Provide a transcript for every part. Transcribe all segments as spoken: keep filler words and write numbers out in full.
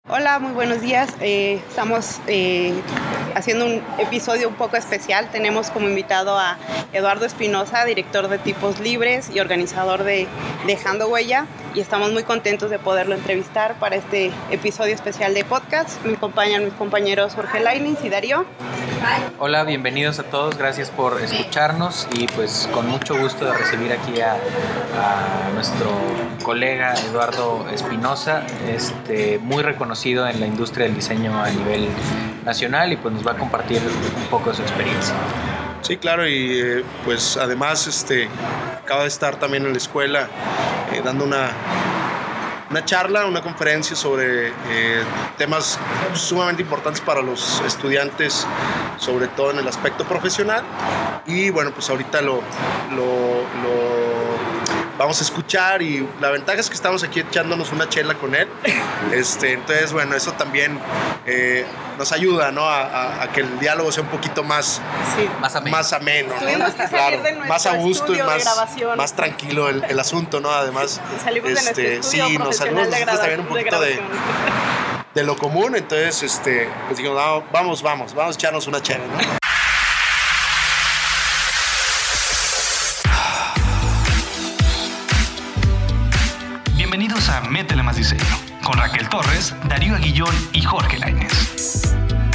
Hola, muy buenos días. Eh, estamos eh, haciendo un episodio un poco especial. Tenemos como invitado a Eduardo Espinosa, director de Tipos Libres y organizador de Dejando Huella, y estamos muy contentos de poderlo entrevistar para este episodio especial de podcast. Me acompañan mis compañeros Jorge Lainez y Darío. Hola, bienvenidos a todos, gracias por escucharnos y pues con mucho gusto de recibir aquí a, a nuestro colega Eduardo Espinosa, este, muy reconocido en la industria del diseño a nivel nacional, y pues nos va a compartir un poco de su experiencia. Sí, claro, y eh, pues además este, acaba de estar también en la escuela eh, dando una, una charla, una conferencia sobre eh, temas sumamente importantes para los estudiantes, sobre todo en el aspecto profesional. Y bueno, pues ahorita lo, lo, lo vamos a escuchar, y la ventaja es que estamos aquí echándonos una chela con él. Este, entonces, bueno, eso también eh, nos ayuda, ¿no? A, a, a que el diálogo sea un poquito más, Sí. más ameno. más ameno, Tuvimos ¿no? que salir de nuestro más a gusto y estudio de más, grabación. más tranquilo el, el asunto, ¿no? Además, Salimos de nuestro estudio sí, nos salimos profesional de, nosotros grava- también un de poquito de, grabación. de lo común. Entonces, este, pues digo, no, vamos, vamos, vamos a echarnos una chela, ¿no? Bienvenidos a Métele Más Diseño, con Raquel Torres, Darío Aguillón y Jorge Lainez.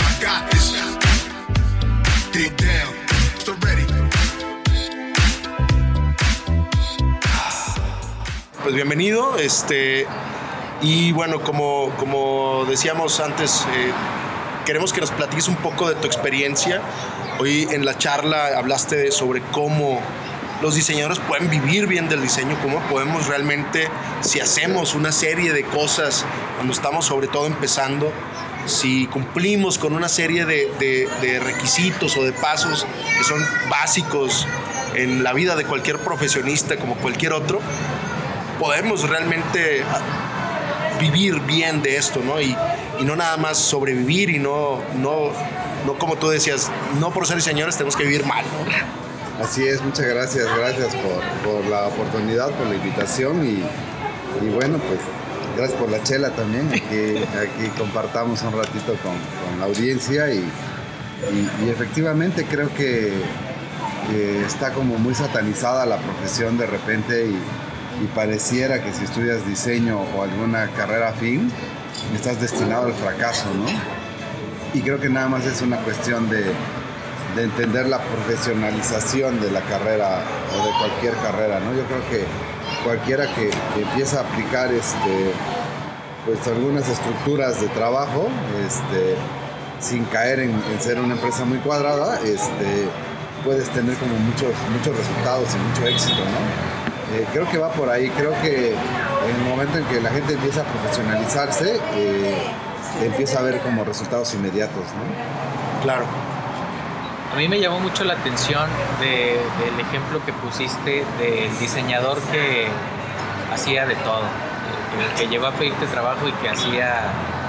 Pues bienvenido, este, y bueno, como, como decíamos antes, eh, queremos que nos platiques un poco de tu experiencia. Hoy en la charla hablaste de sobre cómo los diseñadores pueden vivir bien del diseño, cómo podemos realmente, si hacemos una serie de cosas cuando estamos sobre todo empezando, si cumplimos con una serie de, de, de requisitos o de pasos que son básicos en la vida de cualquier profesionista como cualquier otro, podemos realmente vivir bien de esto, ¿no? Y, y no nada más sobrevivir, y no, no, no como tú decías, no por ser diseñadores tenemos que vivir mal, ¿no? Así es, muchas gracias, gracias por, por la oportunidad, por la invitación, y, y bueno, pues gracias por la chela también. Aquí, aquí compartamos un ratito con, con la audiencia, y, y, y efectivamente creo que, que está como muy satanizada la profesión de repente, y, y pareciera que si estudias diseño o alguna carrera afín, estás destinado al fracaso, ¿no? Y creo que nada más es una cuestión de de entender la profesionalización de la carrera o de cualquier carrera, ¿no? Yo creo que cualquiera que, que empieza a aplicar este, pues algunas estructuras de trabajo, este, sin caer en, en ser una empresa muy cuadrada, este, puedes tener como muchos, muchos resultados y mucho éxito, ¿no? Eh, creo que va por ahí. Creo que en el momento en que la gente empieza a profesionalizarse, eh, empieza a ver como resultados inmediatos, ¿no? Claro. A mí me llamó mucho la atención de, del ejemplo que pusiste del diseñador que hacía de todo, el que llegó a pedirte trabajo y que hacía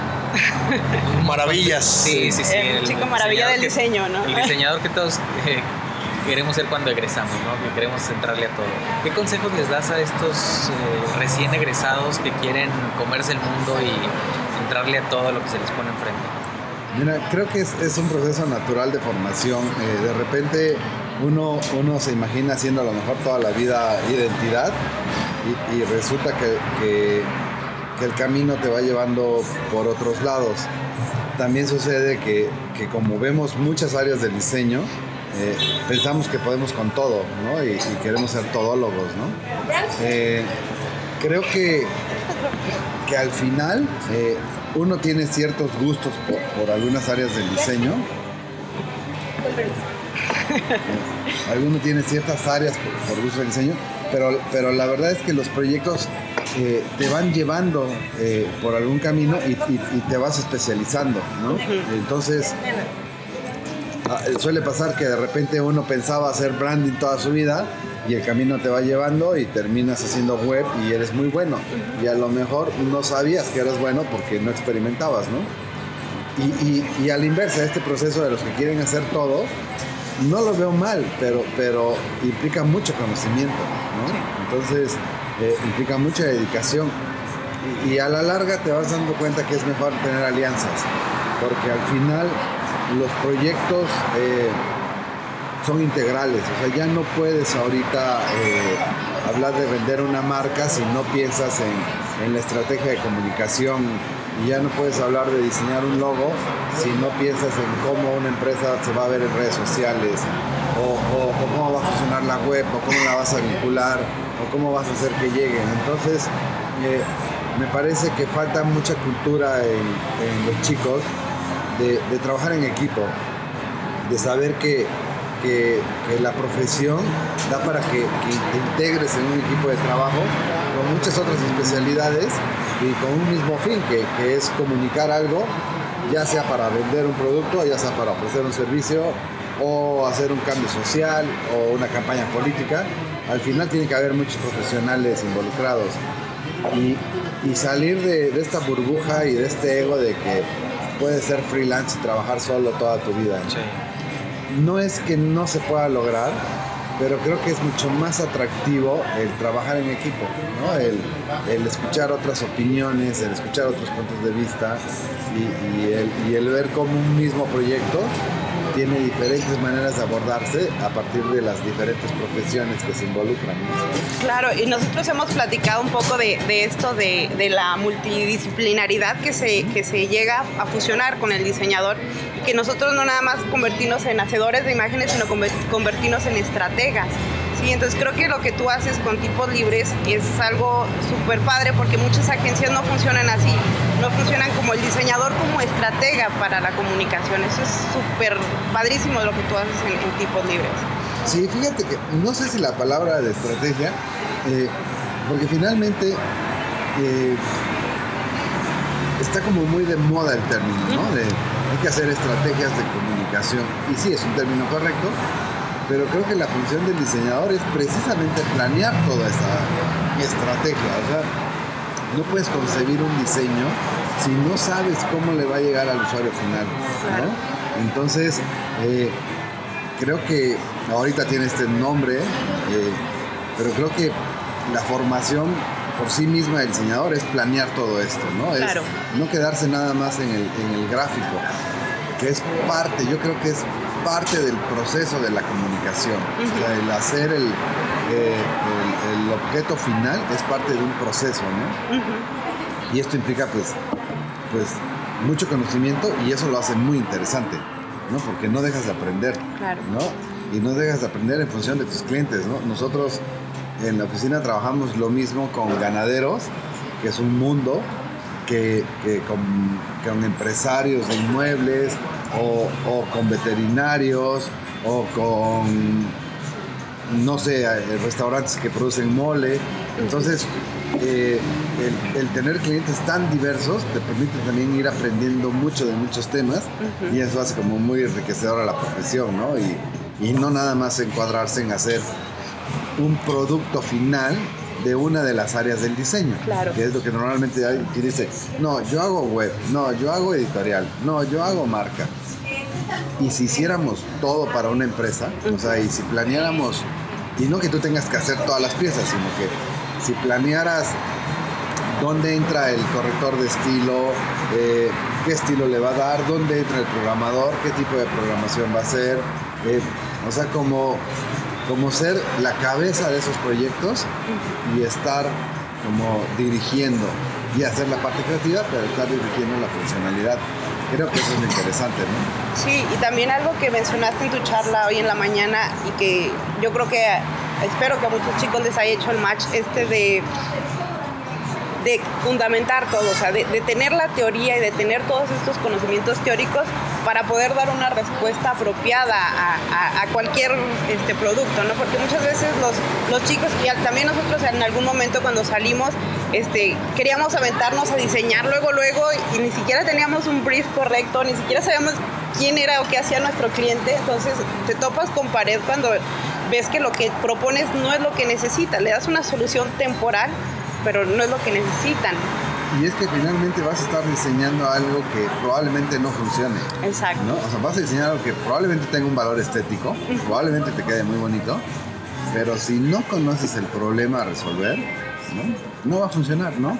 maravillas. Sí, sí, sí. El, el chico maravilla del que, diseño, ¿no? El diseñador que todos eh, queremos ser cuando egresamos, ¿no? Que queremos entrarle a todo. ¿Qué consejos les das a estos eh, recién egresados que quieren comerse el mundo y entrarle a todo lo que se les pone enfrente? Mira, creo que es, es un proceso natural de formación. Eh, de repente uno, uno se imagina haciendo a lo mejor toda la vida identidad, y, y resulta que, que, que el camino te va llevando por otros lados. También sucede que, que como vemos muchas áreas del diseño, eh, pensamos que podemos con todo, ¿no? Y, y queremos ser todólogos, ¿no? Eh, creo que, que al final eh, uno tiene ciertos gustos por, por algunas áreas del diseño. Eh, alguno tiene ciertas áreas por, por gusto del diseño, pero, pero la verdad es que los proyectos eh, te van llevando eh, por algún camino, y, y, y te vas especializando, ¿no? Entonces, suele pasar que de repente uno pensaba hacer branding toda su vida, y el camino te va llevando y terminas haciendo web y eres muy bueno, y a lo mejor no sabías que eras bueno porque no experimentabas, ¿no? Y, y, y a la inversa, este proceso de los que quieren hacer todo, no lo veo mal, pero, pero implica mucho conocimiento, ¿no? Entonces, eh, implica mucha dedicación. y, y a la larga te vas dando cuenta que es mejor tener alianzas, porque al final los proyectos eh, son integrales, o sea, ya no puedes ahorita eh, hablar de vender una marca si no piensas en, en la estrategia de comunicación, y ya no puedes hablar de diseñar un logo si no piensas en cómo una empresa se va a ver en redes sociales, o, o, o cómo va a funcionar la web, o cómo la vas a vincular, o cómo vas a hacer que lleguen. Entonces, eh, me parece que falta mucha cultura en, en los chicos de, de trabajar en equipo, de saber que, que, que la profesión da para que, que te integres en un equipo de trabajo con muchas otras especialidades y con un mismo fin, que, que es comunicar algo, ya sea para vender un producto, ya sea para ofrecer un servicio, o hacer un cambio social, o una campaña política. Al final tiene que haber muchos profesionales involucrados. Y, y salir de, de esta burbuja y de este ego de que puedes ser freelance y trabajar solo toda tu vida. Sí. No es que no se pueda lograr, pero creo que es mucho más atractivo el trabajar en equipo, ¿no? El, el escuchar otras opiniones, el escuchar otros puntos de vista y, y, el, y el ver cómo un mismo proyecto tiene diferentes maneras de abordarse a partir de las diferentes profesiones que se involucran, ¿no? Claro, y nosotros hemos platicado un poco de, de esto, de, de la multidisciplinaridad que se, que se llega a fusionar con el diseñador, y que nosotros no nada más convertirnos en hacedores de imágenes, sino convertirnos en estrategas. Sí, entonces creo que lo que tú haces con Tipos Libres es algo súper padre, porque muchas agencias no funcionan así, no funcionan como el diseñador, como estratega para la comunicación. Eso es súper padrísimo lo que tú haces en, en Tipos Libres. Sí, fíjate que no sé si la palabra de estrategia, eh, porque finalmente eh, está como muy de moda el término, ¿no? De, hay que hacer estrategias de comunicación, y sí, es un término correcto, pero creo que la función del diseñador es precisamente planear toda esa estrategia. O sea, no puedes concebir un diseño si no sabes cómo le va a llegar al usuario final, ¿no? Entonces, eh, creo que ahorita tiene este nombre, eh, pero creo que la formación por sí misma del diseñador es planear todo esto, ¿no? Claro. Es no quedarse nada más en el, en el gráfico, que es parte, yo creo que es parte del proceso de la comunicación. Uh-huh. O sea, el hacer el, eh, el, el objeto final es parte de un proceso, ¿no? Uh-huh. Y esto implica pues, pues mucho conocimiento, y eso lo hace muy interesante, ¿no? Porque no dejas de aprender, claro, ¿no? Y no dejas de aprender en función de tus clientes, ¿no? Nosotros en la oficina trabajamos lo mismo con ganaderos, que es un mundo que, que con, con empresarios de inmuebles, o, o con veterinarios, o con, no sé, restaurantes que producen mole. Entonces, eh, el, el tener clientes tan diversos te permite también ir aprendiendo mucho de muchos temas, uh-huh, y eso hace como muy enriquecedora la profesión, ¿no? Y, y no nada más encuadrarse en hacer un producto final de una de las áreas del diseño, claro, que es lo que normalmente hay, que dice, no, yo hago web, no, yo hago editorial, no, yo hago marca. Y si hiciéramos todo para una empresa, uh-huh, o sea, y si planeáramos, y no que tú tengas que hacer todas las piezas, sino que si planearas dónde entra el corrector de estilo, eh, qué estilo le va a dar, dónde entra el programador, qué tipo de programación va a hacer, eh, o sea, como... como ser la cabeza de esos proyectos y estar como dirigiendo y hacer la parte creativa, pero estar dirigiendo la funcionalidad. Creo que eso es lo interesante, ¿no? Sí, y también algo que mencionaste en tu charla hoy en la mañana, y que yo creo que, espero que a muchos chicos les haya hecho el match, este de... de fundamentar todo, o sea, de, de tener la teoría y de tener todos estos conocimientos teóricos para poder dar una respuesta apropiada a, a, a cualquier este, producto, ¿no? Porque muchas veces los, los chicos, y también nosotros en algún momento cuando salimos, este, queríamos aventarnos a diseñar luego, luego, y ni siquiera teníamos un brief correcto, ni siquiera sabíamos quién era o qué hacía nuestro cliente. Entonces te topas con pared cuando ves que lo que propones no es lo que necesita, le das una solución temporal, pero no es lo que necesitan. Y es que finalmente vas a estar diseñando algo que probablemente no funcione. Exacto. ¿No? O sea, vas a diseñar algo que probablemente tenga un valor estético, uh-huh, probablemente te quede muy bonito, pero si no conoces el problema a resolver, ¿no? No va a funcionar, ¿no?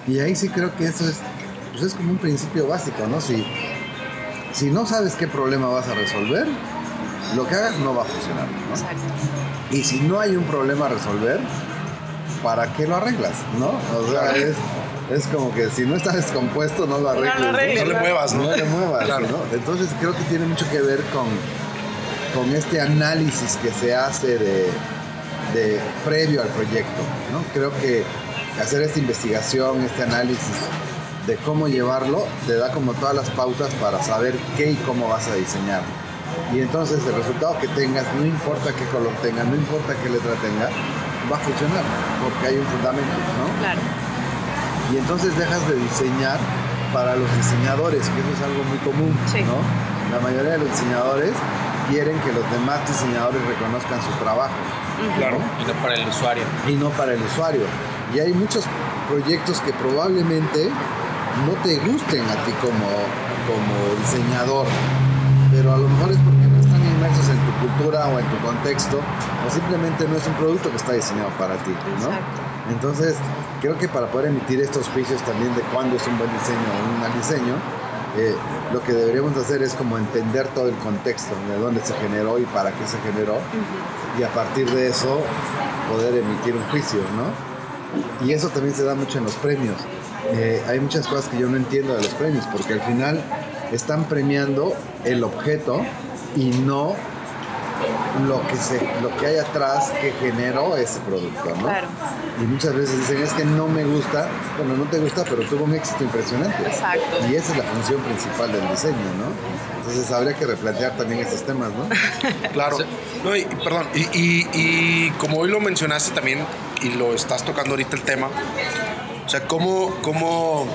Y ahí sí creo que eso es, pues es como un principio básico, ¿no? Si, si no sabes qué problema vas a resolver, lo que hagas no va a funcionar, ¿no? Exacto. Y si no hay un problema a resolver, ¿para qué lo arreglas, no? O sea, es, es como que si no está descompuesto, no lo arregles. No, lo arregles, no le muevas, ¿no? No le muevas, Claro. ¿no? Entonces creo que tiene mucho que ver con, con este análisis que se hace de, de previo al proyecto, ¿no? Creo que hacer esta investigación, este análisis de cómo llevarlo, te da como todas las pautas para saber qué y cómo vas a diseñar. Y entonces el resultado que tengas, no importa qué color tenga, no importa qué letra tenga, va a funcionar, porque hay un fundamento, ¿no? Claro. Y entonces dejas de diseñar para los diseñadores, que eso es algo muy común, Sí. ¿no? La mayoría de los diseñadores quieren que los demás diseñadores reconozcan su trabajo. Claro. Y no para el usuario. Y no para el usuario. Y hay muchos proyectos que probablemente no te gusten a ti como, como diseñador, pero a lo mejor es porque no están inmersos en tu cultura o en tu contexto, o simplemente no es un producto que está diseñado para ti, ¿no? Exacto. Entonces, creo que para poder emitir estos juicios también de cuándo es un buen diseño o un mal diseño, eh, lo que deberíamos hacer es como entender todo el contexto, de dónde se generó y para qué se generó, uh-huh. y a partir de eso poder emitir un juicio, ¿no? Y eso también se da mucho en los premios. Eh, hay muchas cosas que yo no entiendo de los premios, porque al final están premiando el objeto y no lo que se, lo que hay atrás que generó ese producto, ¿no? Claro. Y muchas veces dicen, es que no me gusta. Bueno, no te gusta, pero tuvo un éxito impresionante. Exacto. Y esa es la función principal del diseño, ¿no? Entonces habría que replantear también estos temas, ¿no? Claro. No, y, perdón, y, y, y como hoy lo mencionaste también, y lo estás tocando ahorita el tema, o sea, ¿cómo, cómo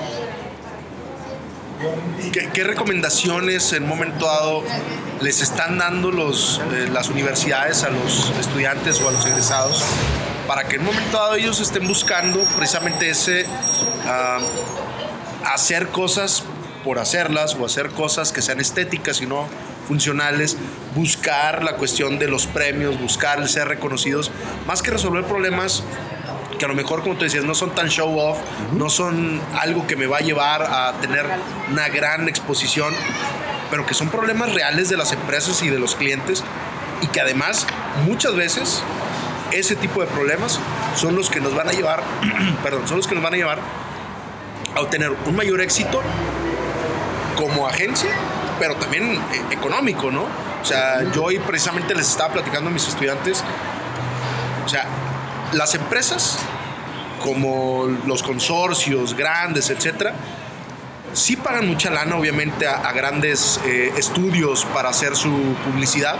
qué, qué recomendaciones en un momento dado les están dando los, eh, las universidades a los estudiantes o a los egresados para que en un momento dado ellos estén buscando precisamente ese uh, hacer cosas por hacerlas o hacer cosas que sean estéticas y no funcionales, buscar la cuestión de los premios, buscar el ser reconocidos, más que resolver problemas que a lo mejor, como tú decías, no son tan show off, uh-huh. no son algo que me va a llevar a tener una gran exposición, pero que son problemas reales de las empresas y de los clientes, y que además muchas veces ese tipo de problemas son los que nos van a llevar perdón, son los que nos van a llevar a obtener un mayor éxito como agencia, pero también eh, económico, ¿no? O sea, yo hoy precisamente les estaba platicando a mis estudiantes, o sea, las empresas como los consorcios grandes, etcétera, sí pagan mucha lana, obviamente, a, a grandes eh, estudios para hacer su publicidad,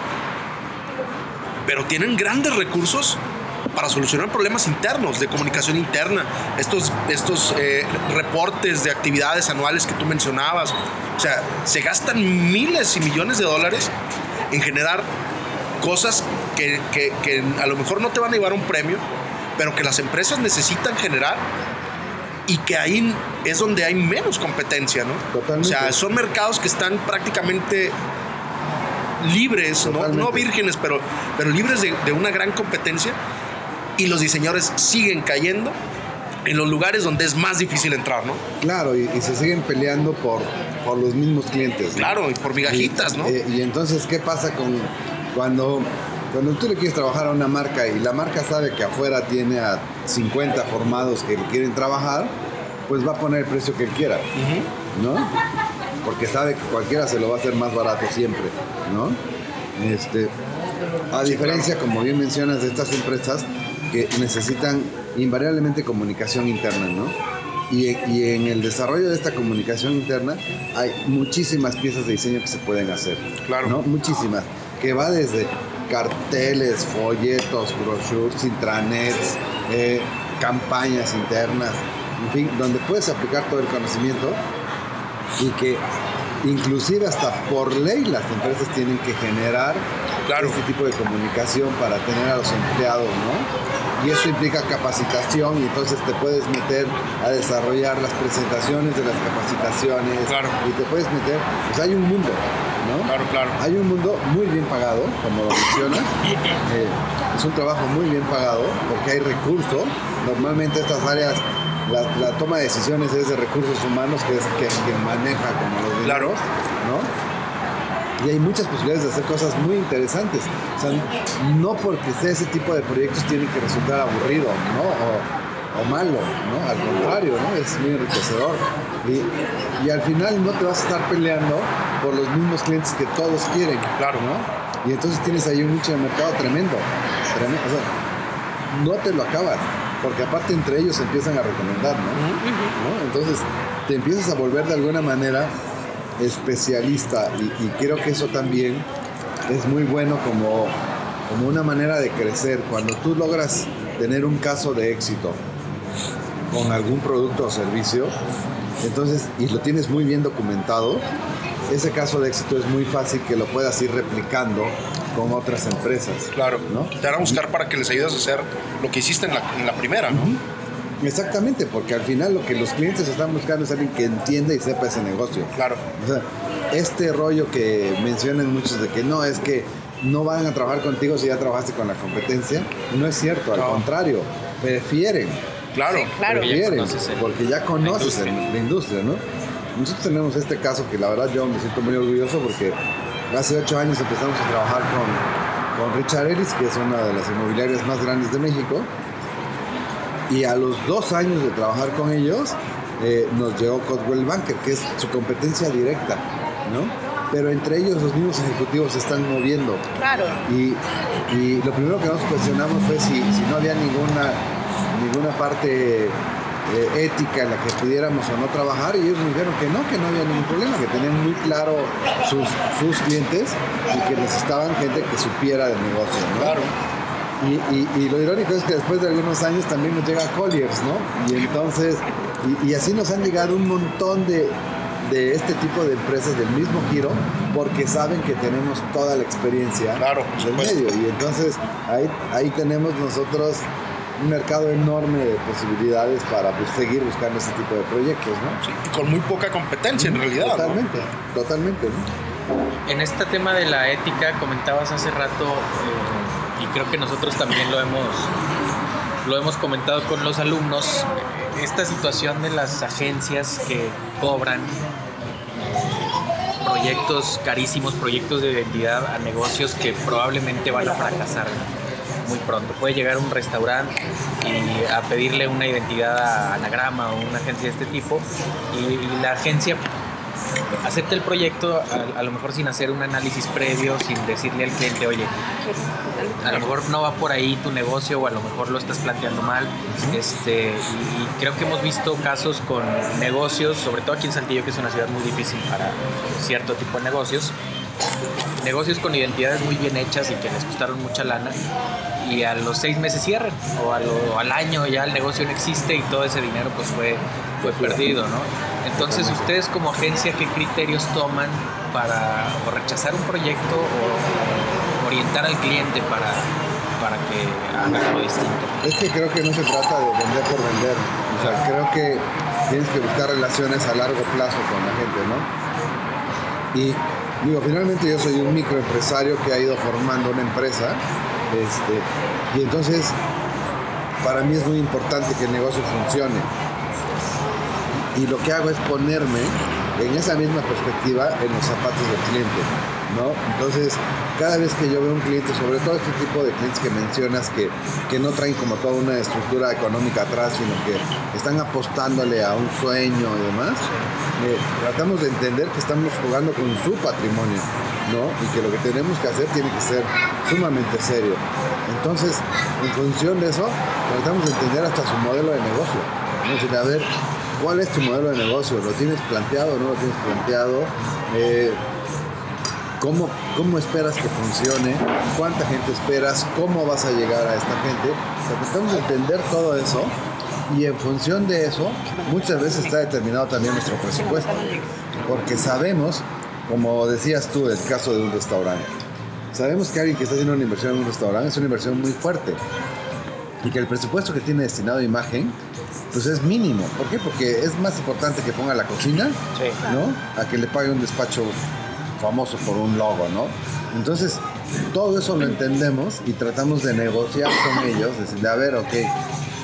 pero tienen grandes recursos para solucionar problemas internos, de comunicación interna, estos, estos eh, reportes de actividades anuales que tú mencionabas. O sea, se gastan miles y millones de dólares en generar cosas que, que, que a lo mejor no te van a llevar un premio, pero que las empresas necesitan generar, y que ahí es donde hay menos competencia, ¿no? Totalmente. O sea, son mercados que están prácticamente libres, ¿no? No vírgenes, pero, pero libres de, de una gran competencia, y los diseñadores siguen cayendo en los lugares donde es más difícil entrar, ¿no? Claro, y, y se siguen peleando por, por los mismos clientes, ¿no? Claro, y por migajitas, y, ¿no? Eh, y entonces, ¿qué pasa con cuando, cuando tú le quieres trabajar a una marca y la marca sabe que afuera tiene a cincuenta formados que le quieren trabajar? Pues va a poner el precio que él quiera, uh-huh. ¿no? Porque sabe que cualquiera se lo va a hacer más barato siempre, ¿no? Este, a diferencia, como bien mencionas, de estas empresas que necesitan invariablemente comunicación interna, ¿no? Y, y en el desarrollo de esta comunicación interna hay muchísimas piezas de diseño que se pueden hacer. Claro. ¿No? Muchísimas. Que va desde carteles, folletos, brochures, intranets, eh, campañas internas, en fin, donde puedes aplicar todo el conocimiento, y que inclusive hasta por ley las empresas tienen que generar claro. este tipo de comunicación para tener a los empleados, ¿no? Y eso implica capacitación, y entonces te puedes meter a desarrollar las presentaciones de las capacitaciones, claro. y te puedes meter, pues hay un mundo, ¿no? Claro, claro. Hay un mundo muy bien pagado, como lo mencionas, eh, es un trabajo muy bien pagado porque hay recursos. Normalmente estas áreas la, la toma de decisiones es de recursos humanos, que es que, quien maneja como los dineros, Claro. ¿no? Y hay muchas posibilidades de hacer cosas muy interesantes. O sea, no porque sea ese tipo de proyectos tiene que resultar aburrido, ¿no? O, o malo, ¿no? Al contrario, ¿no? Es muy enriquecedor. Y, y al final no te vas a estar peleando por los mismos clientes que todos quieren, Claro. ¿no? Y entonces tienes ahí un nicho de mercado tremendo. tremendo. O sea, no te lo acabas, porque aparte entre ellos se empiezan a recomendar, ¿no? Uh-huh. ¿no? Entonces te empiezas a volver de alguna manera especialista y, y creo que eso también es muy bueno como, como una manera de crecer. Cuando tú logras tener un caso de éxito con algún producto o servicio, entonces, y lo tienes muy bien documentado, ese caso de éxito es muy fácil que lo puedas ir replicando con otras empresas. Claro, ¿no? Te van a buscar para que les ayudes a hacer lo que hiciste en la, en la primera, ¿no? Uh-huh. Exactamente, porque al final lo que los clientes están buscando es alguien que entienda y sepa ese negocio. Claro. O sea, este rollo que mencionan muchos de que no, es que no van a trabajar contigo si ya trabajaste con la competencia, no es cierto, al no. contrario, prefieren. Claro. Sí, claro. Prefieren, ya conoces el, porque ya conoces la industria. la industria, ¿no? Nosotros tenemos este caso que la verdad yo me siento muy orgulloso porque hace ocho años empezamos a trabajar con, con Richard Ellis, que es una de las inmobiliarias más grandes de México. Y a los dos años de trabajar con ellos, eh, nos llegó Coldwell Banker, que es su competencia directa, ¿no? Pero entre ellos los mismos ejecutivos se están moviendo. Claro. Y, y lo primero que nos cuestionamos fue si, si no había ninguna, ninguna parte eh, ética en la que pudiéramos o no trabajar. Y ellos nos dijeron que no, que no había ningún problema, que tenían muy claro sus, sus clientes y que necesitaban gente que supiera del negocio, ¿no? Claro. Y, y, y lo irónico es que después de algunos años también nos llega Colliers, ¿no? Y entonces, y, y así nos han llegado un montón de, de este tipo de empresas del mismo giro, porque saben que tenemos toda la experiencia Claro, por del supuesto. medio. Y entonces ahí, ahí tenemos nosotros un mercado enorme de posibilidades para pues, seguir buscando ese tipo de proyectos, ¿no? Sí, y con muy poca competencia en realidad. Totalmente, ¿no? totalmente, ¿no? En este tema de la ética, comentabas hace rato, eh, y creo que nosotros también lo hemos, lo hemos comentado con los alumnos, esta situación de las agencias que cobran proyectos carísimos, proyectos de identidad a negocios que probablemente van a fracasar muy pronto. Puede llegar un restaurante y a pedirle una identidad a Anagrama o una agencia de este tipo, y, y la agencia acepta el proyecto a, a lo mejor sin hacer un análisis previo, sin decirle al cliente, oye, a lo mejor no va por ahí tu negocio o a lo mejor lo estás planteando mal. Este, y, y creo que hemos visto casos con negocios, sobre todo aquí en Saltillo, que es una ciudad muy difícil para cierto tipo de negocios, negocios con identidades muy bien hechas y que les costaron mucha lana, y a los seis meses cierran, o, a lo, o al año ya el negocio no existe y todo ese dinero pues fue, fue perdido, ¿no? Entonces, ustedes como agencia, ¿qué criterios toman para o rechazar un proyecto o orientar al cliente para, para que haga algo distinto? Es que creo que no se trata de vender por vender. O sea, creo que tienes que buscar relaciones a largo plazo con la gente, ¿no? Y digo, finalmente yo soy un microempresario que ha ido formando una empresa, este, y entonces para mí es muy importante que el negocio funcione. Y lo que hago es ponerme en esa misma perspectiva en los zapatos del cliente, ¿no? Entonces, cada vez que yo veo un cliente, sobre todo este tipo de clientes que mencionas, que, que no traen como toda una estructura económica atrás, sino que están apostándole a un sueño y demás, eh, tratamos de entender que estamos jugando con su patrimonio, ¿no? Y que lo que tenemos que hacer tiene que ser sumamente serio. Entonces, en función de eso, tratamos de entender hasta su modelo de negocio, ¿no? Decir, a ver, ¿cuál es tu modelo de negocio? ¿Lo tienes planteado o no lo tienes planteado? Eh, ¿cómo, ¿Cómo esperas que funcione? ¿Cuánta gente esperas? ¿Cómo vas a llegar a esta gente? O sea, tratamos de entender todo eso, y en función de eso, muchas veces está determinado también nuestro presupuesto. Porque sabemos, como decías tú, el caso de un restaurante, sabemos que alguien que está haciendo una inversión en un restaurante es una inversión muy fuerte, y que el presupuesto que tiene destinado a imagen pues es mínimo. ¿Por qué? Porque es más importante que ponga la cocina, Sí. ¿no? A que le pague un despacho famoso por un logo, ¿no? Entonces, todo eso lo entendemos y tratamos de negociar con ellos, decirle, a ver, ok,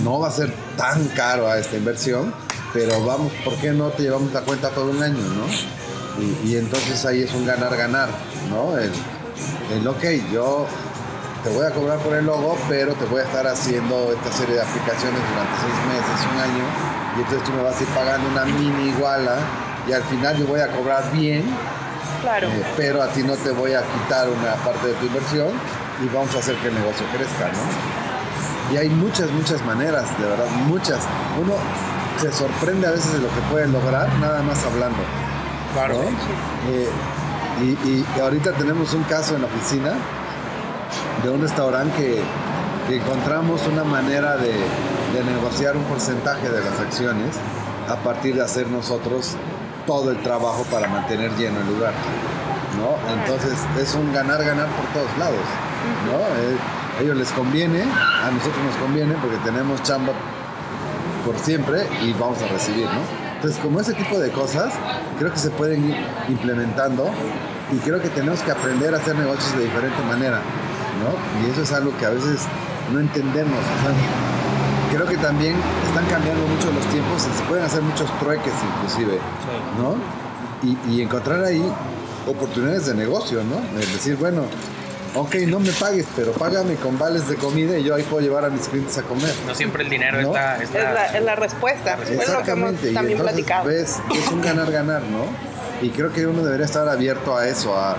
no va a ser tan caro a esta inversión, pero vamos, ¿por qué no te llevamos la cuenta todo un año, no? Y, y entonces ahí es un ganar-ganar, ¿no? El, el, ok, yo te voy a cobrar por el logo, pero te voy a estar haciendo esta serie de aplicaciones durante seis meses, un año, y entonces tú me vas a ir pagando una mini iguala, y al final yo voy a cobrar bien, claro. eh, pero a ti no te voy a quitar una parte de tu inversión, y vamos a hacer que el negocio crezca, ¿no? Y hay muchas, muchas maneras, de verdad, muchas. Uno se sorprende a veces de lo que puede lograr, nada más hablando. Claro. ¿No? Eh, y, y ahorita tenemos un caso en la oficina de un restaurante que, que encontramos una manera de, de negociar un porcentaje de las acciones a partir de hacer nosotros todo el trabajo para mantener lleno el lugar, ¿no? Entonces es un ganar-ganar por todos lados, ¿no? Eh, a ellos les conviene, a nosotros nos conviene porque tenemos chamba por siempre y vamos a recibir, ¿no? Entonces, como ese tipo de cosas, creo que se pueden ir implementando y creo que tenemos que aprender a hacer negocios de diferente manera, ¿no? Y eso es algo que a veces no entendemos. O sea, creo que también están cambiando mucho los tiempos, se pueden hacer muchos trueques inclusive, ¿no? Y, y encontrar ahí oportunidades de negocio, ¿no? Es decir, bueno, ok, no me pagues, pero págame con vales de comida y yo ahí puedo llevar a mis clientes a comer. No siempre el dinero ¿no? está... Es la, es la respuesta, es lo que hemos Exactamente, y también entonces platicado. ves, es un ganar-ganar, ¿no? Y creo que uno debería estar abierto a eso, a, a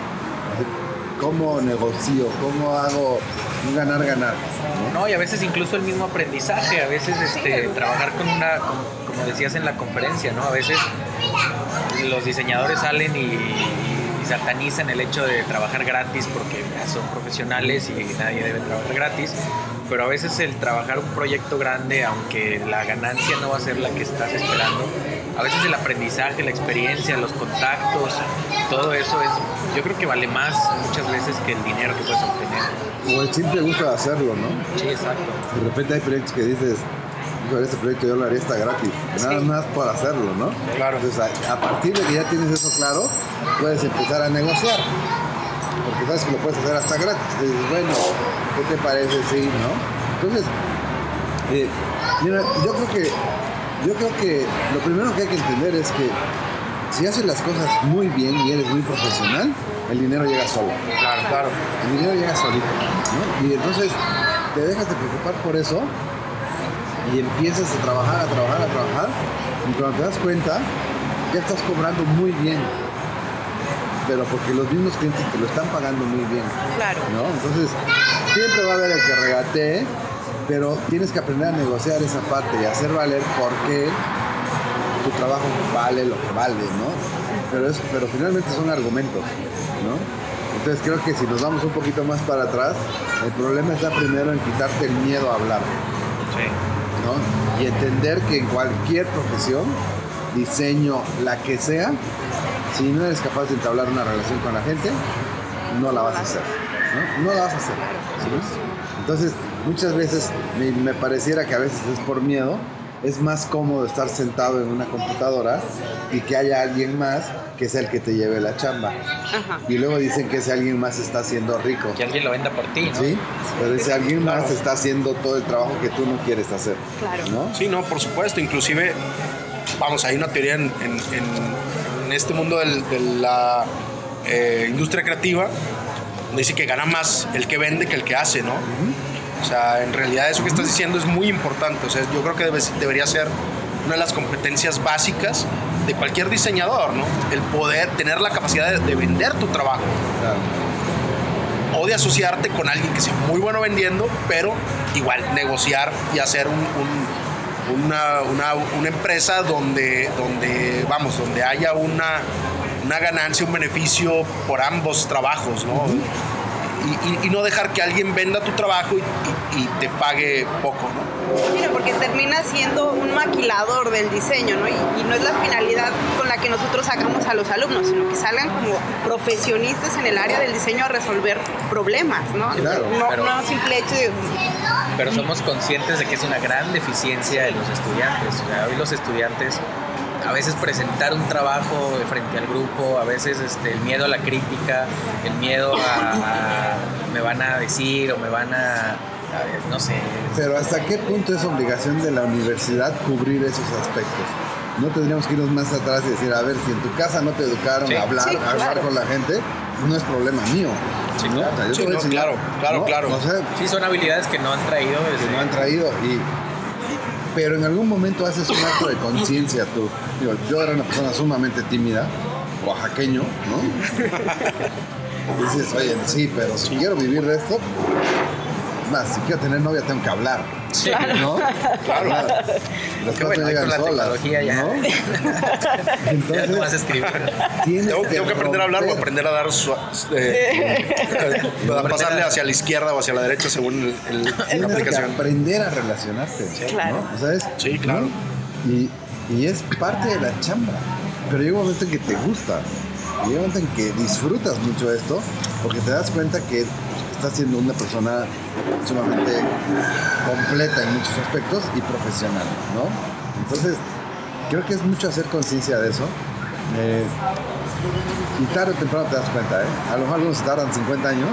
cómo negocio, cómo hago un ganar-ganar, ¿no? No, y a veces incluso el mismo aprendizaje, a veces este, trabajar con una, con, como decías en la conferencia, ¿no? A veces los diseñadores salen y, y satanizan el hecho de trabajar gratis porque ya son profesionales y nadie debe trabajar gratis, pero a veces el trabajar un proyecto grande, aunque la ganancia no va a ser la que estás esperando, a veces el aprendizaje, la experiencia, los contactos, todo eso es, yo creo que vale más muchas veces que el dinero que puedes obtener. O el simple gusto de hacerlo, ¿no? Sí, exacto. De repente hay proyectos que dices, hijo, este proyecto yo lo haría hasta gratis, nada Sí. más por hacerlo, ¿no? Claro. Entonces, a, a partir de que ya tienes eso claro, puedes empezar a negociar, porque sabes que lo puedes hacer hasta gratis. Y dices, bueno, ¿qué te parece? Sí, ¿no? Entonces, eh, mira, yo creo que yo creo que lo primero que hay que entender es que si haces las cosas muy bien y eres muy profesional, el dinero llega solo. Claro, claro. El dinero llega solito, ¿no? Y entonces te dejas de preocupar por eso y empiezas a trabajar, a trabajar, a trabajar, y cuando te das cuenta, ya estás cobrando muy bien, pero porque los mismos clientes te lo están pagando muy bien. Claro. ¿No? Entonces, siempre va a haber el que regatee, pero tienes que aprender a negociar esa parte y hacer valer por qué tu trabajo vale lo que vale, ¿no? Pero, es, pero finalmente son argumentos, ¿no? Entonces creo que si nos vamos un poquito más para atrás, el problema está primero en quitarte el miedo a hablar, Sí. ¿no? Y entender que en cualquier profesión, diseño, la que sea, si no eres capaz de entablar una relación con la gente, no la vas a hacer, ¿no? No la vas a hacer. ¿Sí? Entonces, muchas veces me, me pareciera que a veces es por miedo, es más cómodo estar sentado en una computadora y que haya alguien más que sea el que te lleve la chamba. Ajá. Y luego dicen que ese alguien más está siendo rico. Que alguien lo venda por ti, ¿no? ¿Sí? Pero ese alguien más Claro. está haciendo todo el trabajo que tú no quieres hacer. Claro. ¿No? Sí, no, por supuesto. Inclusive, vamos, hay una teoría en, en, en, en este mundo del, de la eh, industria creativa, donde dice que gana más el que vende que el que hace, ¿no? Uh-huh. O sea, en realidad eso que estás diciendo es muy importante. O sea, yo creo que debe, debería ser una de las competencias básicas de cualquier diseñador, ¿no? El poder tener la capacidad de, de vender tu trabajo. Claro. O de asociarte con alguien que sea muy bueno vendiendo, pero igual negociar y hacer un, un, una, una, una empresa donde, donde, vamos, donde haya una, una ganancia, un beneficio por ambos trabajos, ¿no? Uh-huh. Y, y, y no dejar que alguien venda tu trabajo y, y, y te pague poco, ¿no? Mira, porque termina siendo un maquilador del diseño, ¿no? Y, y no es la finalidad con la que nosotros sacamos a los alumnos, sino que salgan como profesionistas en el área del diseño a resolver problemas, ¿no? Claro, no, pero, no simple hecho de... Pero somos conscientes de que es una gran deficiencia de los estudiantes. O sea, hoy los estudiantes, a veces presentar un trabajo frente al grupo, a veces este, el miedo a la crítica, el miedo a, a me van a decir o me van a ¿sabes? No sé. Pero ¿hasta qué punto es obligación de la universidad cubrir esos aspectos? No tendríamos que irnos más atrás y decir, a ver, si en tu casa no te educaron Sí. a hablar, Sí, a hablar claro. con la gente, no es problema mío. Sí, ¿no? claro. O sea, yo Sí, te voy a no, enseñar, claro, claro, ¿no? claro. O sea, Sí, son habilidades que no han traído desde... que no han traído y pero en algún momento haces un acto de conciencia tú. Digo, yo era una persona sumamente tímida, oaxaqueño, ¿no? Y dices, oye, sí, pero si quiero vivir de esto, más, si quiero tener novia tengo que hablar, Sí. ¿no? Claro. Las Qué cosas bueno, hoy llegan con la solas, tecnología ya. ¿no? Ya Entonces, no vas a escribir. tienes Tengo, tengo que aprender a hablar o romper. aprender a dar su, eh, a pasarle hacia la izquierda o hacia la derecha según el, el- la Tienes que aplicación. aprender a relacionarte, Claro. ¿no? O sea, es- Sí, claro. ¿no? Y, y es parte de la chamba. Pero llega un momento en que te gusta. Y llega un momento en que disfrutas mucho esto, porque te das cuenta que estás siendo una persona sumamente completa en muchos aspectos y profesional, ¿no? Entonces, creo que es mucho hacer conciencia de eso. Eh, y tarde o temprano te das cuenta, ¿eh? A lo mejor algunos tardan cincuenta años,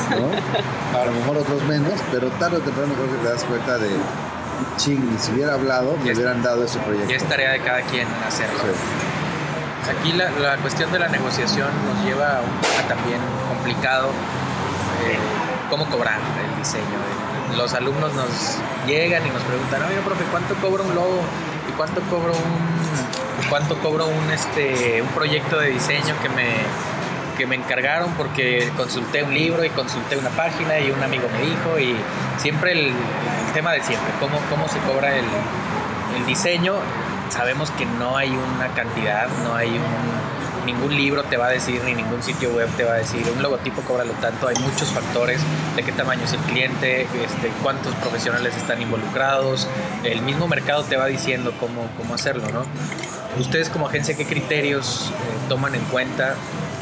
¿no? A lo mejor otros menos, pero tarde o temprano creo que te das cuenta de, ching, y si hubiera hablado, me Ya es- hubieran dado ese proyecto. Ya es tarea de cada quien hacerlo. Sí. Aquí la, la cuestión de la negociación nos lleva a un tema también complicado. Eh, ¿Cómo cobrar el diseño? Los alumnos nos llegan y nos preguntan, oye, profe, ¿cuánto cobra un logo? ¿Y cuánto cobro un, cuánto cobro un, este, un proyecto de diseño que me, que me encargaron porque consulté un libro y consulté una página y un amigo me dijo? Y siempre el, el tema de siempre, ¿cómo, cómo se cobra el, el diseño? Sabemos que no hay una cantidad, no hay un, ningún libro te va a decir, ni ningún sitio web te va a decir, un logotipo cóbralo tanto. Hay muchos factores, de qué tamaño es el cliente, este, cuántos profesionales están involucrados, el mismo mercado te va diciendo cómo, cómo hacerlo, ¿no? Ustedes como agencia, ¿qué criterios eh, toman en cuenta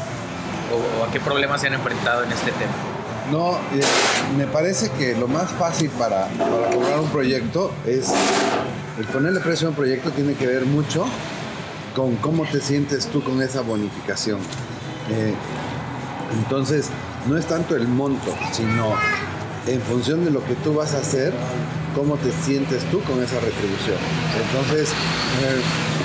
o, o a qué problemas se han enfrentado en este tema? No, eh, me parece que lo más fácil para, para cobrar un proyecto es el ponerle precio a un proyecto tiene que ver mucho con cómo te sientes tú con esa bonificación. Eh, entonces, no es tanto el monto, sino en función de lo que tú vas a hacer, cómo te sientes tú con esa retribución. Entonces, eh,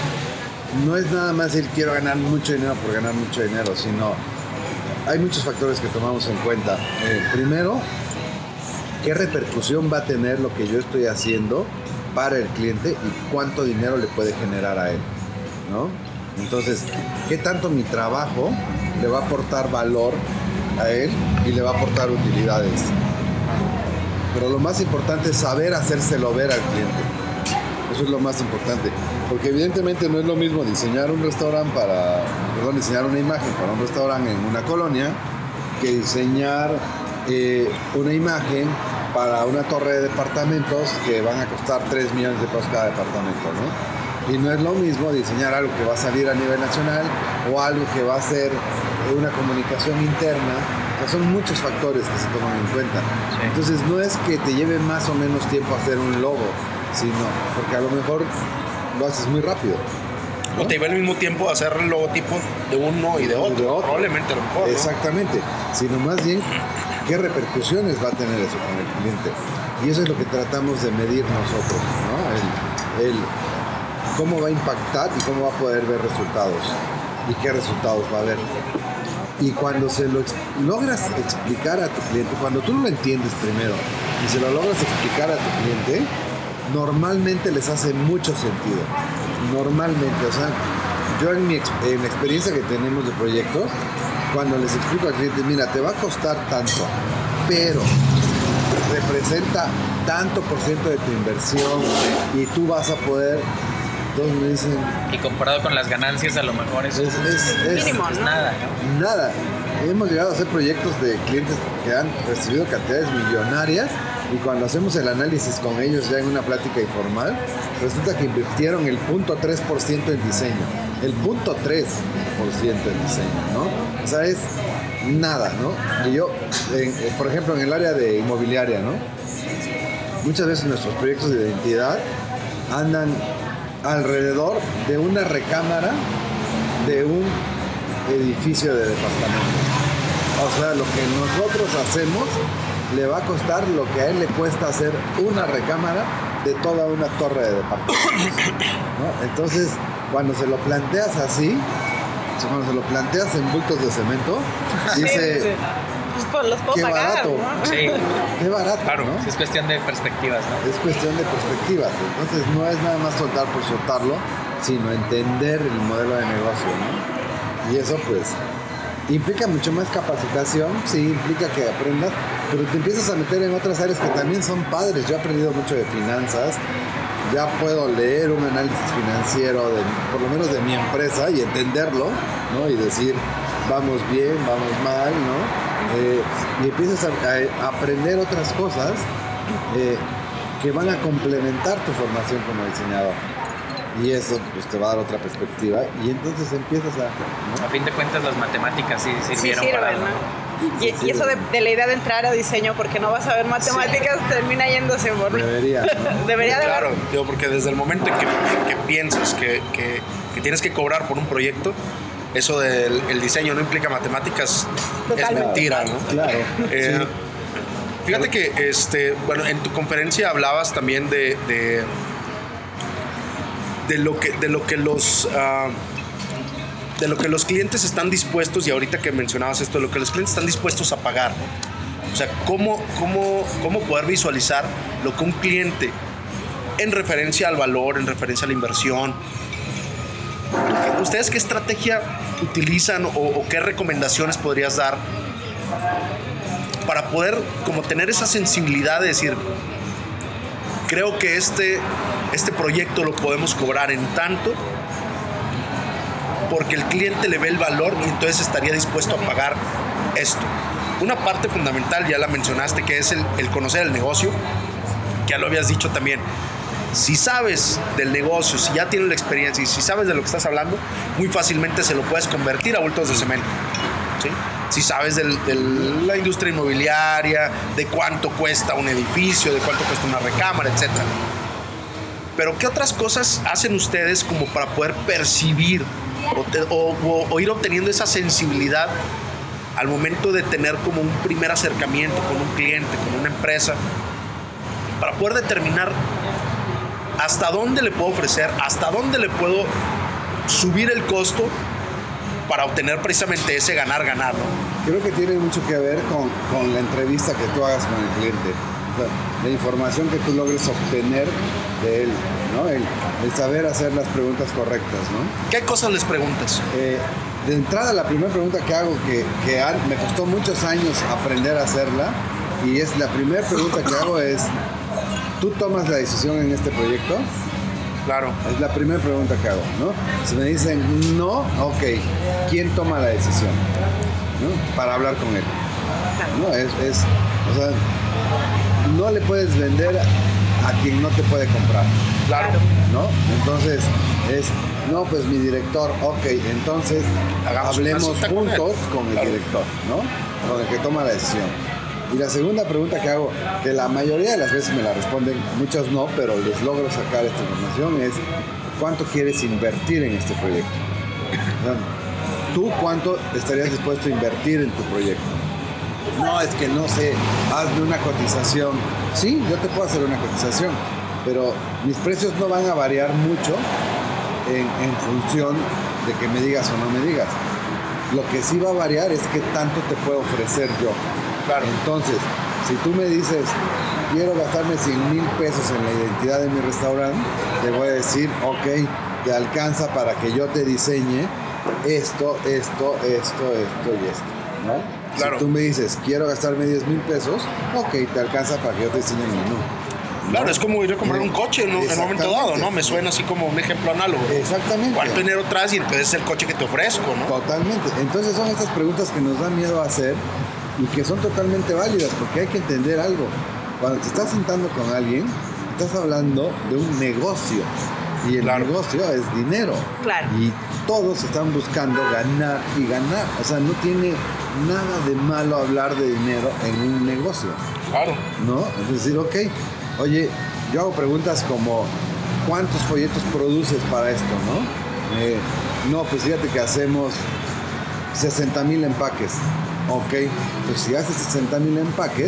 no es nada más el quiero ganar mucho dinero por ganar mucho dinero, sino hay muchos factores que tomamos en cuenta. Eh, primero, ¿qué repercusión va a tener lo que yo estoy haciendo para el cliente y cuánto dinero le puede generar a él? ¿No? Entonces, ¿qué tanto mi trabajo le va a aportar valor a él y le va a aportar utilidades? Pero lo más importante es saber hacérselo ver al cliente. Eso es lo más importante. Porque evidentemente no es lo mismo diseñar un restaurante para, perdón, diseñar una imagen para un restaurante en una colonia que diseñar eh, una imagen para una torre de departamentos que van a costar tres millones de pesos cada departamento, ¿no? Y no es lo mismo diseñar algo que va a salir a nivel nacional o algo que va a ser una comunicación interna. O sea, son muchos factores que se toman en cuenta. Sí. Entonces no es que te lleve más o menos tiempo hacer un logo, sino porque a lo mejor lo haces muy rápido, ¿no? O te lleva al mismo tiempo hacer el logotipo de uno y de otro. de otro. Probablemente a lo mejor, ¿no? Exactamente, sino más bien qué repercusiones va a tener eso con el cliente. Y eso es lo que tratamos de medir nosotros, ¿no? El, el cómo va a impactar y cómo va a poder ver resultados y qué resultados va a haber. Y cuando se lo ex- logras explicar a tu cliente, cuando tú lo entiendes primero y se lo logras explicar a tu cliente, normalmente les hace mucho sentido. Normalmente, o sea, yo en mi ex- en la experiencia que tenemos de proyectos, cuando les explico al cliente, mira, te va a costar tanto, pero representa tanto por ciento de tu inversión y tú vas a poder, todos me dicen, Y comparado con las ganancias, a lo mejor es, es, es, es- Mínimo, es ¿no? nada, ¿no? nada. Hemos llegado a hacer proyectos de clientes que han recibido cantidades millonarias y cuando hacemos el análisis con ellos ya en una plática informal, resulta que invirtieron el cero punto tres por ciento en diseño. El cero punto tres por ciento en diseño, ¿no? O sea, es nada, ¿no? Y yo, en- eh, por ejemplo, en el área de inmobiliaria, ¿no? Muchas veces nuestros proyectos de identidad andan alrededor de una recámara de un edificio de departamentos. O sea, lo que nosotros hacemos le va a costar lo que a él le cuesta hacer una recámara de toda una torre de departamentos, ¿no? Entonces, cuando se lo planteas así, cuando se lo planteas en bultos de cemento, dice... Sí, sí. Pues los puedo qué pagar, barato, ¿no? Sí. Qué barato, claro, ¿no? Es cuestión de perspectivas, ¿no? Es cuestión de perspectivas. Entonces no es nada más soltar por soltarlo, sino entender el modelo de negocio, ¿no? Y eso pues implica mucho más capacitación, sí, implica que aprendas, pero te empiezas a meter en otras áreas que también son padres. Yo he aprendido mucho de finanzas, ya puedo leer un análisis financiero, de, por lo menos de mi empresa, y entenderlo, ¿no? Y decir, vamos bien, vamos mal, ¿no? Eh, y empiezas a, a aprender otras cosas eh, que van a complementar tu formación como diseñador. Y eso pues te va a dar otra perspectiva y entonces empiezas a... ¿no? A fin de cuentas las matemáticas sí sirvieron sí, sirve, para... ¿no? Y, y eso de, de la idea de entrar a diseño, porque no vas a ver matemáticas, sí. termina yéndose por... Debería, ¿no? Debería de Claro, haber... digo, porque desde el momento en que, que piensas que, que, que tienes que cobrar por un proyecto, eso del el diseño no implica matemáticas, Totalmente. es mentira, ¿no? Claro. Eh, sí. Fíjate que, este, bueno, en tu conferencia hablabas también de, de, de lo que, de lo que los, uh, de lo que los clientes están dispuestos, y ahorita que mencionabas esto, de lo que los clientes están dispuestos a pagar. O sea, cómo, cómo, cómo poder visualizar lo que un cliente, en referencia al valor, en referencia a la inversión. ¿Ustedes qué estrategia utilizan o, o qué recomendaciones podrías dar para poder como tener esa sensibilidad de decir, creo que este, este proyecto lo podemos cobrar en tanto porque el cliente le ve el valor y entonces estaría dispuesto a pagar esto? Una parte fundamental, ya la mencionaste, que es el, el conocer el negocio, que ya lo habías dicho también. Si sabes del negocio, si ya tienes la experiencia y si sabes de lo que estás hablando, muy fácilmente se lo puedes convertir a bultos de cemento, ¿sí? Si sabes de la industria inmobiliaria, de cuánto cuesta un edificio, de cuánto cuesta una recámara, etcétera. Pero ¿qué otras cosas hacen ustedes como para poder percibir o, te, o, o, o ir obteniendo esa sensibilidad al momento de tener como un primer acercamiento con un cliente, con una empresa, para poder determinar hasta dónde le puedo ofrecer, hasta dónde le puedo subir el costo para obtener precisamente ese ganar-ganar, ¿no? Creo que tiene mucho que ver con, con la entrevista que tú hagas con el cliente, o sea, la información que tú logres obtener de él, ¿no? El, el saber hacer las preguntas correctas, ¿no? ¿Qué cosas les preguntas? Eh, de entrada, la primera pregunta que hago, que, que me costó muchos años aprender a hacerla, y es la primera pregunta que hago es, ¿tú tomas la decisión en este proyecto? Claro. Es la primera pregunta que hago, ¿no? Si me dicen no, ok, ¿quién toma la decisión? ¿No? Para hablar con él. No, es, es, o sea, no le puedes vender a quien no te puede comprar. Claro. ¿No? Entonces, es, no, pues mi director, ok, entonces Hagamos hablemos juntos con, con el claro. director, ¿no? Con el que toma la decisión. Y la segunda pregunta que hago, que la mayoría de las veces me la responden, muchos no, pero les logro sacar esta información, es ¿cuánto quieres invertir en este proyecto? ¿Tú cuánto estarías dispuesto a invertir en tu proyecto? No, es que no sé, hazme una cotización. Sí, yo te puedo hacer una cotización, pero mis precios no van a variar mucho en, en función de que me digas o no me digas. Lo que sí va a variar es qué tanto te puedo ofrecer yo. Claro. Entonces, si tú me dices, quiero gastarme cien mil pesos en la identidad de mi restaurante, te voy a decir, ok, te alcanza para que yo te diseñe esto, esto, esto, esto y esto, ¿no? Claro. Si tú me dices, quiero gastarme diez mil pesos, ok, te alcanza para que yo te diseñe el menú. Claro, ¿no? es como ir a comprar un coche, ¿no? En un momento dado, ¿no? Me suena así como un ejemplo análogo. Exactamente. ¿Cuánto dinero traes? Y entonces es el coche que te ofrezco, ¿no? Totalmente. Entonces son estas preguntas que nos da miedo hacer y que son totalmente válidas, porque hay que entender algo. Cuando te estás sentando con alguien, estás hablando de un negocio. Y el claro. negocio es dinero. Claro. Y todos están buscando ganar y ganar. O sea, no tiene nada de malo hablar de dinero en un negocio. Claro. ¿No? Es decir, ok, oye, yo hago preguntas como, ¿cuántos folletos produces para esto, no? Eh, no, pues fíjate que hacemos sesenta mil empaques. Ok, pues si haces sesenta mil empaques,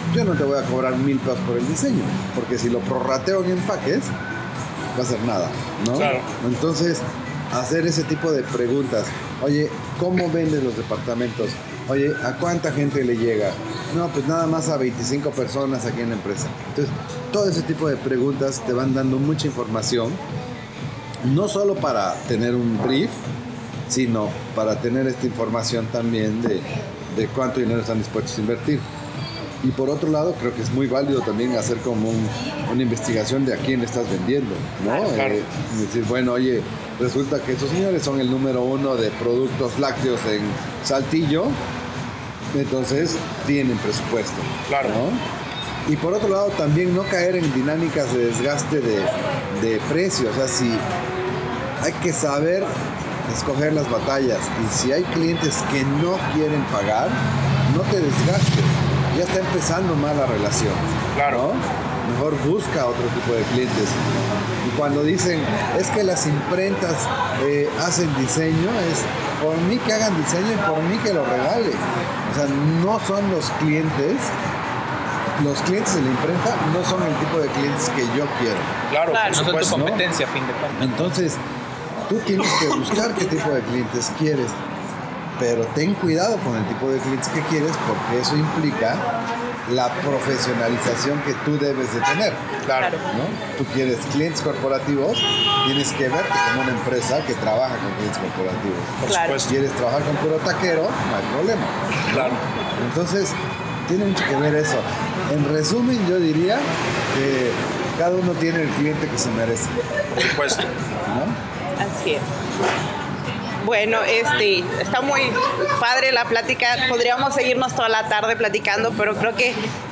yo no te voy a cobrar mil pesos por el diseño, porque si lo prorrateo en empaques, va a ser nada, ¿no? Claro. Entonces, hacer ese tipo de preguntas. Oye, ¿cómo vendes los departamentos? Oye, ¿a cuánta gente le llega? No, pues nada más a veinticinco personas aquí en la empresa. Entonces, todo ese tipo de preguntas te van dando mucha información, no solo para tener un brief, sino para tener esta información también de, de cuánto dinero están dispuestos a invertir. Y por otro lado, creo que es muy válido también hacer como un, una investigación de a quién le estás vendiendo, ¿no? Claro, claro. Eh, decir, bueno, oye, resulta que estos señores son el número uno de productos lácteos en Saltillo, entonces tienen presupuesto, Claro. ¿no? Y por otro lado, también no caer en dinámicas de desgaste de, de precios. O sea, si hay que saber escoger las batallas, y si hay clientes que no quieren pagar, no te desgastes. Ya está empezando mal la relación. Claro. ¿no? Mejor busca otro tipo de clientes. Y cuando dicen, es que las imprentas eh, hacen diseño, es por mí que hagan diseño y por mí que lo regalen. O sea, no son los clientes, los clientes de la imprenta no son el tipo de clientes que yo quiero. Claro, Claro. por No son tu supuesto. competencia, a fin de cuentas. Entonces, tú tienes que buscar qué tipo de clientes quieres, pero ten cuidado con el tipo de clientes que quieres, porque eso implica la profesionalización que tú debes de tener. Claro. ¿no? Tú quieres clientes corporativos, tienes que verte como una empresa que trabaja con clientes corporativos. Por Claro. supuesto. ¿Quieres trabajar con puro taquero? No hay problema. Claro. Entonces, tiene mucho que ver eso. En resumen, yo diría que cada uno tiene el cliente que se merece, Por supuesto. ¿no? Así es. Bueno, este, está muy padre la plática. Podríamos seguirnos toda la tarde platicando, pero creo que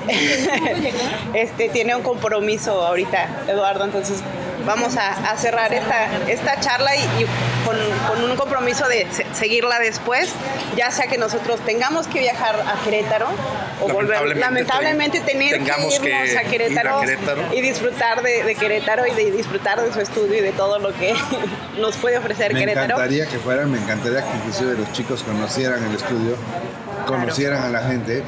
este tiene un compromiso ahorita, Eduardo. Entonces vamos a, a cerrar esta, esta charla y, y con, con un compromiso de se, seguirla después, ya sea que nosotros tengamos que viajar a Querétaro o volver, Lamentablemente lamentablemente tener tengamos que irnos que a Querétaro, ir a Querétaro. y disfrutar de, de Querétaro y de disfrutar de su estudio y de todo lo que nos puede ofrecer Me Querétaro. encantaría que fueran, me encantaría que inclusive los chicos conocieran el estudio, conocieran a la gente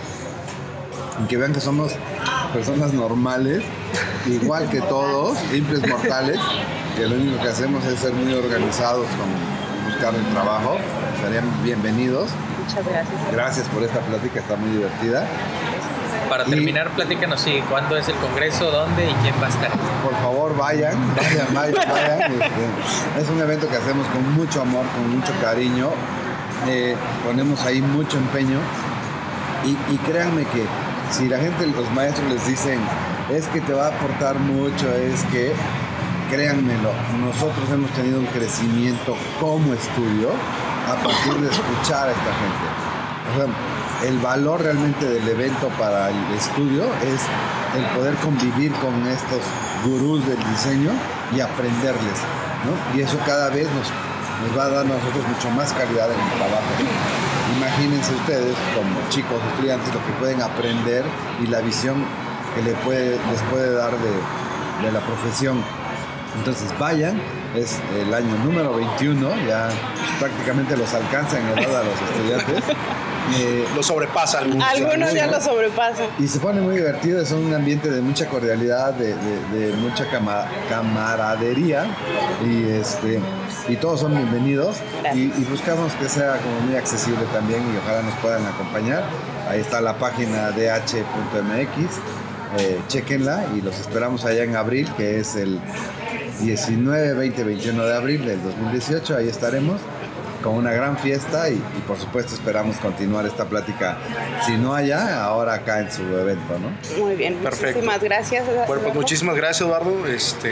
y que vean que somos personas normales, igual que todos, simples mortales, que lo único que hacemos es ser muy organizados con buscar el trabajo. Estarían bienvenidos. Muchas gracias. Gracias por esta plática, está muy divertida. Para Y- terminar, platícanos, sí, ¿cuándo es el congreso? ¿Dónde y quién va a estar? Por favor, vayan, vayan, vayan, vayan. Este, es un evento que hacemos con mucho amor, con mucho cariño. Eh, ponemos ahí mucho empeño. Y, y créanme que si la gente, los maestros les dicen, es que te va a aportar mucho, es que, créanmelo, nosotros hemos tenido un crecimiento como estudio a partir de escuchar a esta gente. O sea, el valor realmente del evento para el estudio es el poder convivir con estos gurús del diseño y aprenderles, ¿no? Y eso cada vez nos, nos va a dar a nosotros mucho más calidad en el trabajo. Imagínense ustedes, como chicos, estudiantes, lo que pueden aprender y la visión que le puede, les puede dar de, de la profesión. Entonces vayan, es el año número veintiuno, ya prácticamente los alcanzan en edad a los estudiantes. Eh, Lo sobrepasa algunos. Algunos ya lo sobrepasan. y se pone muy divertido, es un ambiente de mucha cordialidad, de, de- de mucha cama- camaradería y este y todos son bienvenidos y, y buscamos que sea como muy accesible también y ojalá nos puedan acompañar. Ahí está la página d h punto m x, eh, chequenla y los esperamos allá en abril, que es el diecinueve, veinte, veintiuno de abril del dos mil dieciocho, ahí estaremos con una gran fiesta y, y por supuesto esperamos continuar esta plática, si no allá, ahora acá en su evento, ¿no? Muy bien, Perfecto. muchísimas gracias. Bueno, pues Eduardo. muchísimas gracias, Eduardo. Este,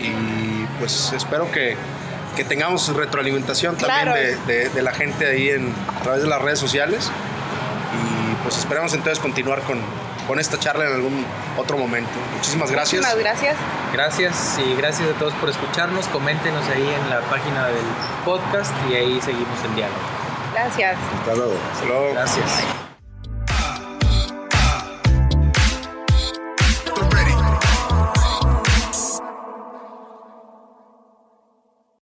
y pues espero que, que tengamos retroalimentación Claro. también de, de- de la gente ahí en, a través de las redes sociales. Y pues esperamos entonces continuar con, con esta charla en algún otro momento. Muchísimas gracias. Muchísimas gracias. Gracias y gracias a todos por escucharnos. Coméntenos ahí en la página del podcast y ahí seguimos en diálogo. Gracias. Hasta luego. Hasta luego. Gracias.